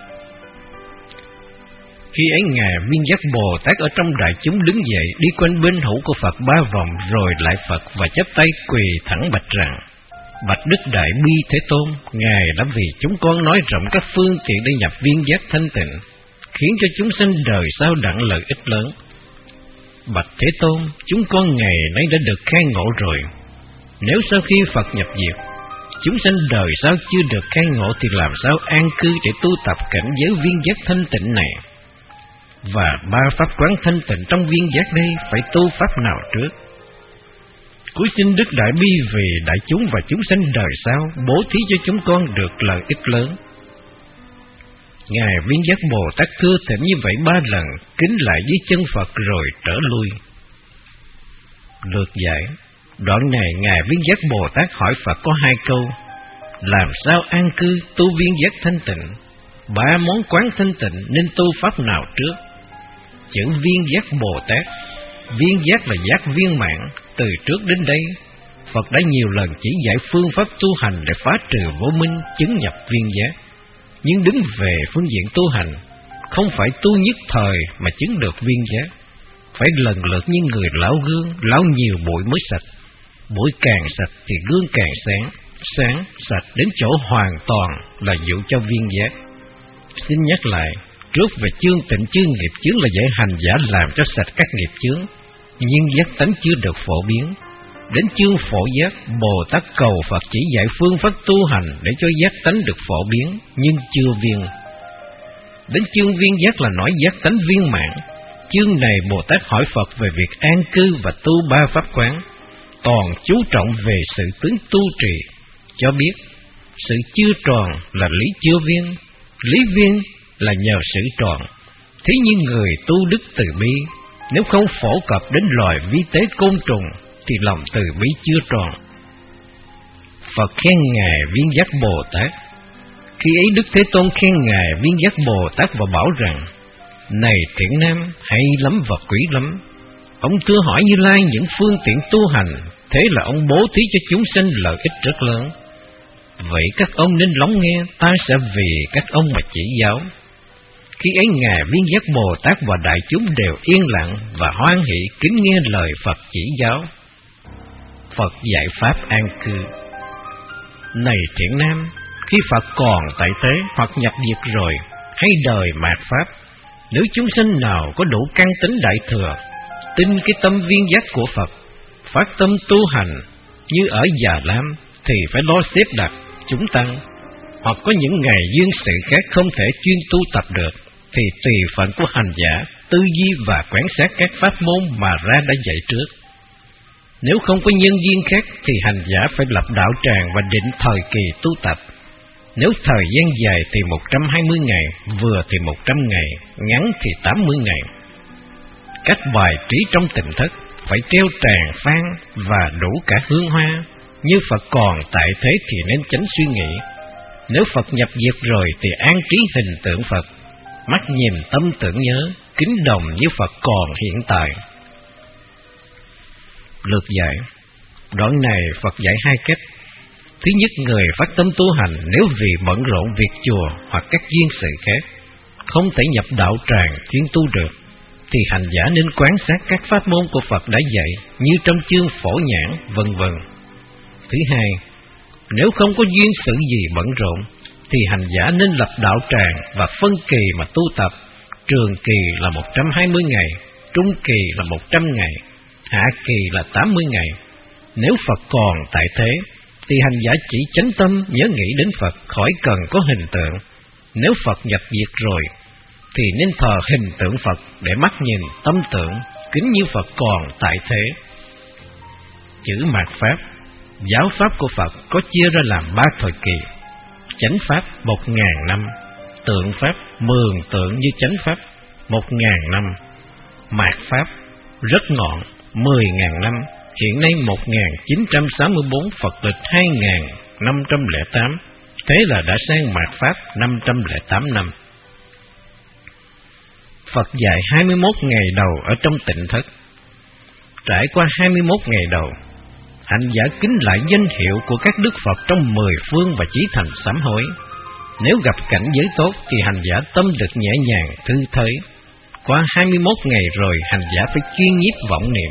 Khi ấy Ngài Viên Giác Bồ Tát ở trong đại chúng đứng dậy, đi quanh bên hữu của Phật 3 vòng rồi lại Phật và chắp tay quỳ thẳng bạch rằng: Bạch Đức Đại Bi Thế Tôn, Ngài đã vì chúng con nói rộng các phương tiện để nhập viên giác thanh tịnh, khiến cho chúng sanh đời sau đặng lợi ích lớn. Bạch Thế Tôn, chúng con ngày nay đã được khai ngộ rồi. Nếu sau khi Phật nhập diệt, chúng sanh đời sau chưa được khai ngộ thì làm sao an cư để tu tập cảnh giới viên giác thanh tịnh này? Và 3 pháp quán thanh tịnh trong viên giác đây phải tu pháp nào trước? Cuối xin Đức Đại Bi vì đại chúng và chúng sanh đời sau bố thí cho chúng con được lợi ích lớn. Ngài Viên Giác Bồ Tát thưa thỉnh như vậy 3 lần, kính lại dưới chân Phật rồi trở lui. Lược giải. Đoạn này Ngài Viên Giác Bồ Tát hỏi Phật có 2 câu: làm sao an cư tu viên giác thanh tịnh? 3 món quán thanh tịnh nên tu pháp nào trước? Chữ viên giác Bồ Tát, viên giác là giác viên mãn. Từ trước đến đây Phật đã nhiều lần chỉ dạy phương pháp tu hành để phá trừ vô minh, chứng nhập viên giác. Nhưng đứng về phương diện tu hành, không phải tu nhất thời mà chứng được viên giác, phải lần lượt như người lau gương, lau nhiều bụi mới sạch. Bụi càng sạch thì gương càng sáng, sáng sạch đến chỗ hoàn toàn là dụ cho viên giác. Xin nhắc lại, trước về chương tịnh chư nghiệp chướng là dạy hành giả làm cho sạch các nghiệp chướng, nhưng giác tánh chưa được phổ biến. Đến chương phổ giác, Bồ Tát cầu Phật chỉ dạy phương pháp tu hành để cho giác tánh được phổ biến, nhưng chưa viên. Đến chương viên giác là nói giác tánh viên mãn. Chương này Bồ Tát hỏi Phật về việc an cư và tu ba pháp quán, toàn chú trọng về sự tướng tu trì, cho biết sự chưa tròn là lý chưa viên, lý viên là nhờ sự tròn. Thí như người tu đức từ bi, nếu không phổ cập đến loài vi tế côn trùng thì lòng từ bi chưa tròn. Phật khen Ngài Viên Giác Bồ Tát. Khi ấy Đức Thế Tôn khen Ngài Viên Giác Bồ Tát và bảo rằng: Này thiện nam, hay lắm và quý lắm. Ông thưa hỏi Như Lai những phương tiện tu hành, thế là ông bố thí cho chúng sinh lợi ích rất lớn. Vậy các ông nên lắng nghe, ta sẽ vì các ông mà chỉ giáo. Khi ấy Ngài Viên Giác Bồ Tát và đại chúng đều yên lặng và hoan hỷ kính nghe lời Phật chỉ giáo. Phật dạy pháp an cư. Này thiện nam, khi Phật còn tại thế hoặc nhập diệt rồi, hay đời mạt pháp, nếu chúng sinh nào có đủ căn tính đại thừa, tin cái tâm viên giác của Phật, phát tâm tu hành như ở Già Lam, thì phải lo xếp đặt chúng tăng, hoặc có những ngày duyên sự khác không thể chuyên tu tập được, thì tùy phận của hành giả tư duy và quan sát các pháp môn mà ra đã dạy trước. Nếu không có nhân duyên khác thì hành giả phải lập đạo tràng và định thời kỳ tu tập. Nếu thời gian dài thì 120 ngày, vừa thì 100 ngày, ngắn thì 80 ngày. Cách bài trí trong tỉnh thất phải treo tràng phan và đủ cả hương hoa. Như Phật còn tại thế thì nên tránh suy nghĩ. Nếu Phật nhập diệt rồi thì an trí hình tượng Phật, mắt nhìn tâm tưởng nhớ, kính đồng như Phật còn hiện tại. Lược dạy. Đoạn này Phật dạy hai cách. Thứ nhất, người phát tâm tu hành nếu vì bận rộn việc chùa hoặc các duyên sự khác, không thể nhập đạo tràng chuyên tu được, thì hành giả nên quan sát các pháp môn của Phật đã dạy như trong chương Phổ Nhãn, vân vân. Thứ hai, nếu không có duyên sự gì bận rộn, thì hành giả nên lập đạo tràng và phân kỳ mà tu tập. Trường kỳ là 120 ngày, trung kỳ là 100 ngày, hạ kỳ là 80 ngày. Nếu Phật còn tại thế, thì hành giả chỉ chánh tâm nhớ nghĩ đến Phật, khỏi cần có hình tượng. Nếu Phật nhập diệt rồi, thì nên thờ hình tượng Phật để mắt nhìn tâm tưởng, kính như Phật còn tại thế. Chữ mạt pháp, giáo pháp của Phật có chia ra làm 3 thời kỳ. Chánh pháp 1000 năm, tượng pháp mường tượng như chánh pháp 1000 năm, mạt pháp rất ngọn 10.000 năm. Hiện nay 1964, Phật lịch 2508, thế là đã sang mạt pháp 508 năm. Phật dạy 21 ngày đầu ở trong tịnh thất. Trải qua 21 ngày đầu, hành giả kính lại danh hiệu của các đức Phật trong 10 phương và chí thành sám hối. Nếu gặp cảnh giới tốt thì hành giả tâm được nhẹ nhàng, thư thới. Qua 21 ngày rồi, hành giả phải chuyên nhiếp vọng niệm.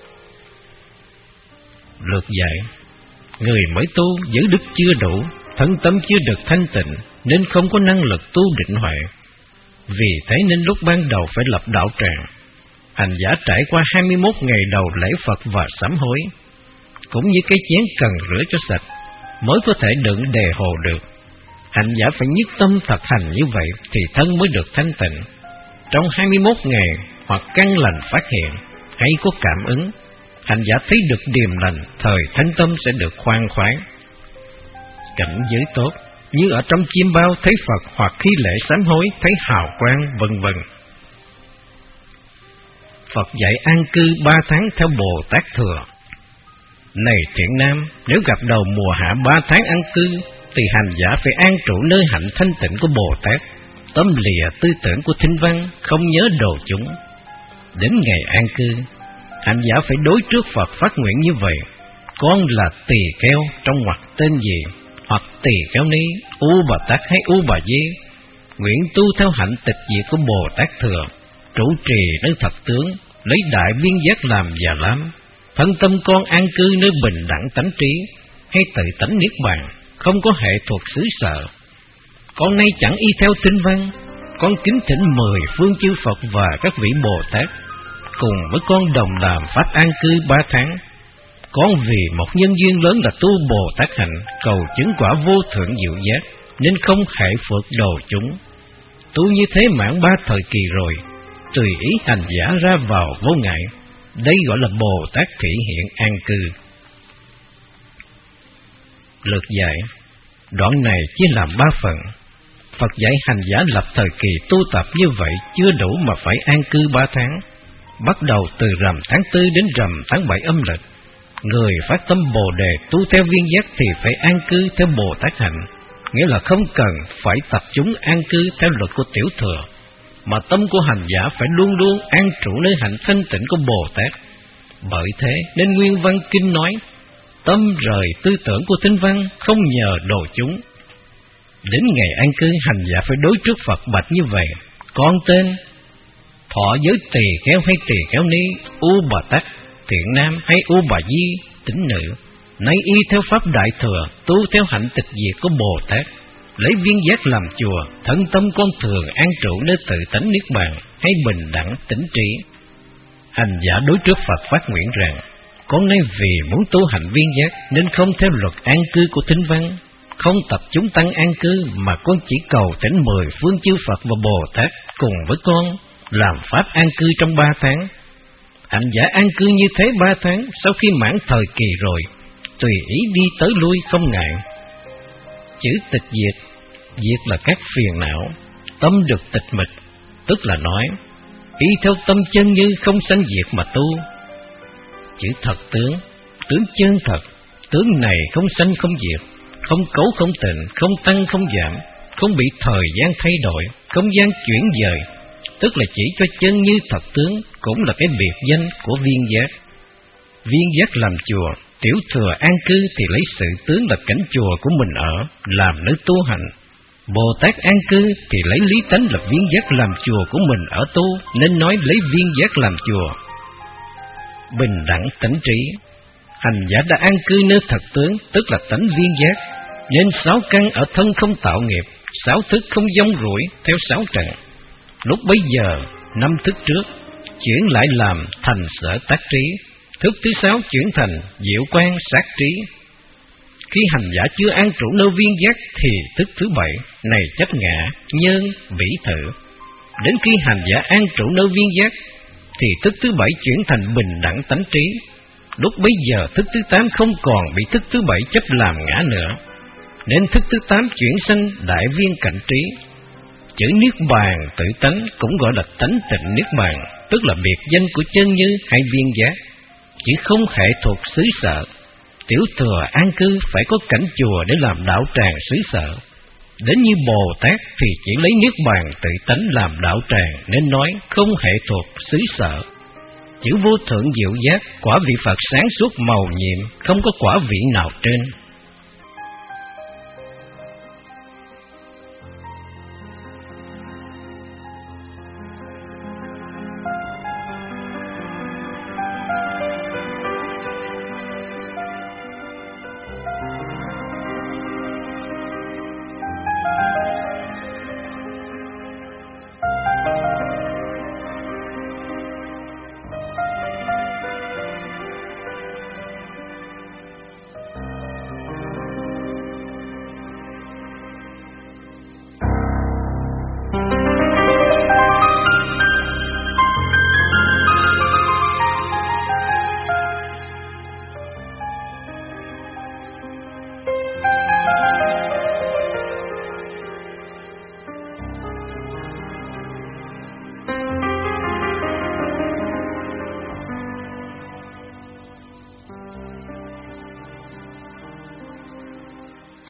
Lược dạy. Người mới tu giữ đức chưa đủ, thân tâm chưa được thanh tịnh, nên không có năng lực tu định huệ. Vì thế nên lúc ban đầu phải lập đạo tràng. Hành giả trải qua 21 ngày đầu lễ Phật và sám hối, cũng như cái chén cần rửa cho sạch mới có thể đựng đề hồ được. Hành giả phải nhất tâm thực hành như vậy thì thân mới được thanh tịnh. Trong 21 ngày hoặc căn lành phát hiện hay có cảm ứng, hành giả thấy được điềm lành, thời thanh tâm sẽ được khoan khoái. Cảnh giới tốt như ở trong chim bao thấy Phật, hoặc khi lễ sám hối thấy hào quang, vân vân. Phật dạy an cư 3 tháng theo Bồ Tát Thừa. Này thiện nam, nếu gặp đầu mùa hạ 3 tháng an cư, thì hành giả phải an trụ nơi hạnh thanh tịnh của Bồ Tát, tâm lìa tư tưởng của thinh văn, không nhớ đồ chúng. Đến ngày an cư, hành giả phải đối trước Phật phát nguyện như vậy: con là tỳ kheo trong ngoặc tên gì, hoặc tỳ kheo ni, U Bà Tát hay U Bà Di, nguyện tu theo hạnh tịch diệt của Bồ Tát Thừa, trụ trì nơi thật tướng, lấy đại viên giác làm Già Lam, Thân tâm con an cư nơi bình đẳng tánh trí hay tự tánh niết bàn, không có hệ thuộc xứ sở. Con nay chẳng y theo tinh văn, con kính thỉnh 10 phương chư Phật và các vị Bồ Tát cùng với con đồng làm pháp an cư 3 tháng. Con vì một nhân duyên lớn là tu Bồ Tát hạnh, cầu chứng quả vô thượng diệu giác, nên không hệ phượt đồ chúng. Tu như thế mãn 3 thời kỳ rồi, tùy ý hành giả ra vào vô ngại. Đây gọi là Bồ Tát thị hiện an cư. Lược dạy đoạn này chia làm 3 phần. Phật dạy hành giả lập thời kỳ tu tập như vậy chưa đủ mà phải an cư 3 tháng. Bắt đầu từ rằm tháng 4 đến rằm tháng 7 âm lịch. Người phát tâm Bồ đề tu theo viên giác thì phải an cư theo Bồ Tát hạnh, nghĩa là không cần phải tập chúng an cư theo luật của tiểu thừa, mà tâm của hành giả phải luôn luôn an trụ nơi hạnh thanh tịnh của Bồ Tát. Bởi thế nên Nguyên Văn Kinh nói, tâm rời tư tưởng của thinh văn, không nhờ đồ chúng. Đến ngày an cư, hành giả phải đối trước Phật bạch như vậy: con tên, thọ giới tỳ kheo hay tỳ kheo ni, U Bà Tát, thiện nam hay U Bà Di, tín nữ, nay y theo pháp đại thừa, tu theo hạnh tịch diệt của Bồ Tát, lấy viên giác làm chùa, thân tâm con thường an trụ nơi tự tánh niết bàn hay bình đẳng tĩnh trí. Hành giả đối trước Phật phát nguyện rằng: con nay vì muốn tu hành viên giác nên không theo luật an cư của thinh văn, không tập chúng tăng an cư, mà con chỉ cầu thỉnh 10 phương chư Phật và Bồ Tát cùng với con làm pháp an cư trong 3 tháng. Hành giả an cư như thế 3 tháng, sau khi mãn thời kỳ rồi, tùy ý đi tới lui không ngại. Chữ tịch diệt, diệt là các phiền não, tâm được tịch mịch, tức là nói y theo tâm chân như không sanh diệt mà tu. Chữ thật tướng, tướng chân thật, tướng này không sanh không diệt, không cấu không tịnh, không tăng không giảm, không bị thời gian thay đổi, không gian chuyển dời, tức là chỉ cho chân như thật tướng, cũng là cái biệt danh của viên giác. Viên giác làm chùa, tiểu thừa an cư thì lấy sự tướng là cảnh chùa của mình ở, làm nơi tu hành. Bồ Tát an cư thì lấy lý tánh là viên giác làm chùa của mình ở tu, nên nói lấy viên giác làm chùa. Bình đẳng tánh trí, hành giả đã an cư nơi thật tướng, tức là tánh viên giác, nên 6 căn ở thân không tạo nghiệp, 6 thức không giống rủi theo 6 trận. Lúc bấy giờ 5 thức trước chuyển lại làm thành sở tác trí, thức thứ 6 chuyển thành diệu quan sát trí. Khi hành giả chưa an trụ nơi viên giác thì thức thứ 7 này chấp ngã, nhân, bỉ thử. Đến khi hành giả an trụ nơi viên giác thì thức thứ 7 chuyển thành bình đẳng tánh trí. Lúc bấy giờ thức thứ 8 không còn bị thức thứ 7 chấp làm ngã nữa, nên thức thứ 8 chuyển sang đại viên cảnh trí. Chữ niết bàn tự tánh cũng gọi là tánh tịnh niết bàn, tức là biệt danh của chân như hay viên giác, chỉ không hệ thuộc xứ sở. Tiểu thừa an cư phải có cảnh chùa để làm đạo tràng xứ sở. Đến như Bồ Tát thì chỉ lấy niết bàn tự tánh làm đạo tràng, nên nói không hệ thuộc xứ sở. Chữ vô thượng diệu giác, quả vị Phật sáng suốt màu nhiệm, không có quả vị nào trên.